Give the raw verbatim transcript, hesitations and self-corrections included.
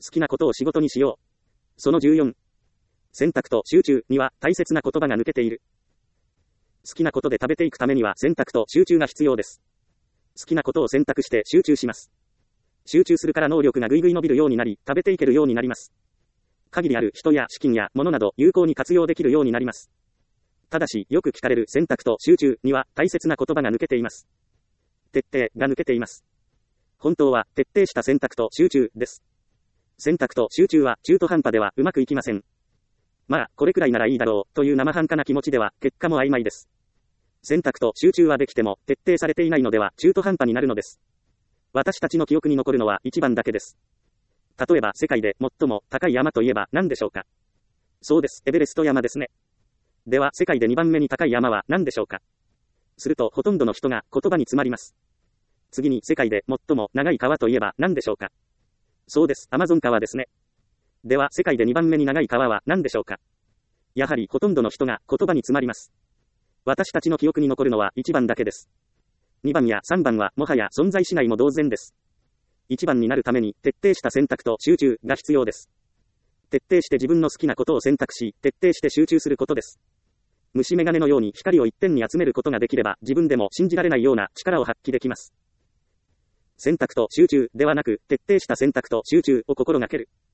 好きなことを仕事にしよう。そのじゅうよん。選択と集中には大切な言葉が抜けている。好きなことで食べていくためには選択と集中が必要です。好きなことを選択して集中します。集中するから能力がぐいぐい伸びるようになり、食べていけるようになります。限りある人や資金や物など有効に活用できるようになります。ただし、よく聞かれる選択と集中には大切な言葉が抜けています。徹底が抜けています。本当は徹底した選択と集中です。選択と集中は中途半端ではうまくいきません。まあ、これくらいならいいだろうという生半可な気持ちでは結果も曖昧です。選択と集中はできても徹底されていないのでは中途半端になるのです。私たちの記憶に残るのは一番だけです。例えば世界で最も高い山といえば何でしょうか。そうです、エベレスト山ですね。では世界でにばんめに高い山は何でしょうか。するとほとんどの人が言葉に詰まります。次に世界で最も長い川といえば何でしょうか。そうです、アマゾン川ですね。では世界でにばんめに長い川は何でしょうか。やはりほとんどの人が言葉に詰まります。私たちの記憶に残るのはいちばんだけです。にばんやさんばんはもはや存在しないも同然です。いちばんになるために徹底した選択と集中が必要です。徹底して自分の好きなことを選択し、徹底して集中することです。虫眼鏡のように光を一点に集めることができれば自分でも信じられないような力を発揮できます。選択と集中ではなく、徹底した選択と集中を心がける。